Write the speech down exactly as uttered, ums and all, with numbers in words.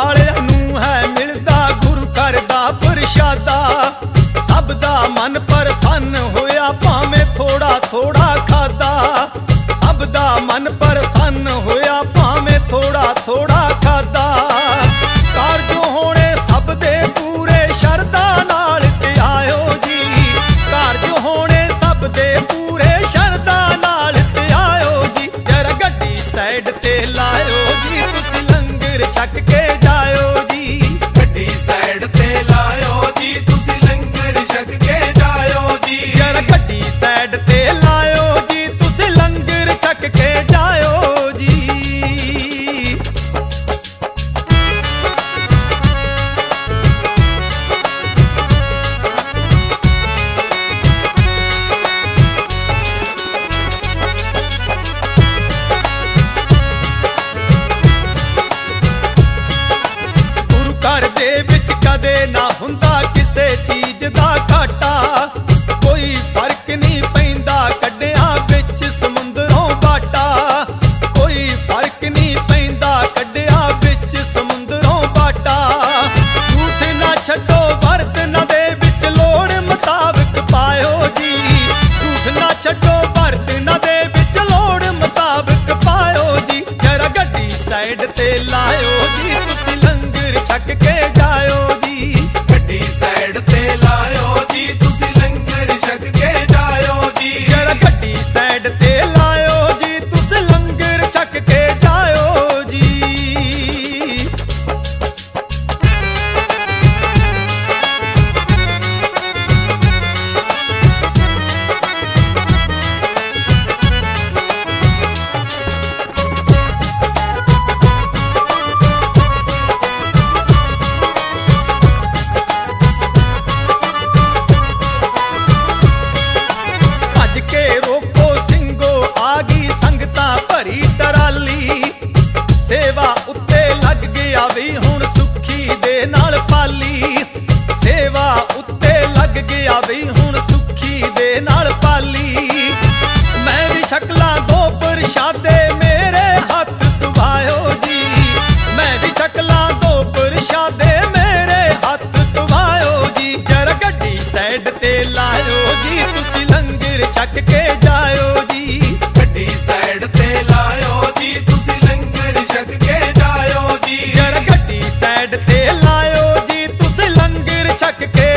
वालियां नूं है मिलदा गुरु घर दा प्रशादा। सब दा मन प्रसन्न होया भावें थोड़ा थोड़ा खादा। सब दा मन प्रसन्न होया भावें थोड़ा थोड़ा खादा। कारज होने सब दे पूरे शरदा नाल ते आयो जी। कारज होने सब दे पूरे शरदा नाल ते आयो जी। जरा गड्डी साइड ते लायो जी तुसी लंगर छक के जायो जी। गड्डी साइड ते लायो जी तुसी लंगर छक के जायो जी। जरा गड्डी साइड ते लायो जी तुसी लंगर छक के जायो जी। गुरु घर दे विच कदे ना हुंदा किसे चीज दा घाटा। कोई फर्क नहीं पैंदा कड्डिया विच समुंदरों बाटा। कोई फर्क नहीं पैंदा कड्डिया विच समुंदरों बाटा। झूठ ना छड्डो बरतना दे विच लोड़ मुताबिक पायो जी। झूठ ना छड्डो बरतना दे विच लोड़ मुताबिक पायो जी। जरा गड्डी साइड ते लायो जी तुसी लंगर छक के जायो जी। गड्डी साइड ते लायो जी तुसी लंगर छक के जायो जी। जरा गड्डी साइड ते लायो जी तुसी लंगर छक के जायो जी। भज के रोको ਸਿੰਘੋ आ गई संगतां भरी टराली। सेवा उत्ते लग गया भी हुण सुखी दे नाल पाली। सेवा उत्ते लग गया भी हुण सुखी दे नाल पाली। मैं भी शक्लां दो प्रशादे मेरे हथ दुवायो जी। मैं भी शक्लां दो प्रशादे मेरे हथ दुवायो जी। जरा गड्डी साइड ते लायो जी तुसी लंगर छक के जायो जी। गड्डी साइड ते लायो जी तुसी लंगर छक के जायो जी। जरा गड्डी साइड ते लायो जी तुसी लंगर छक के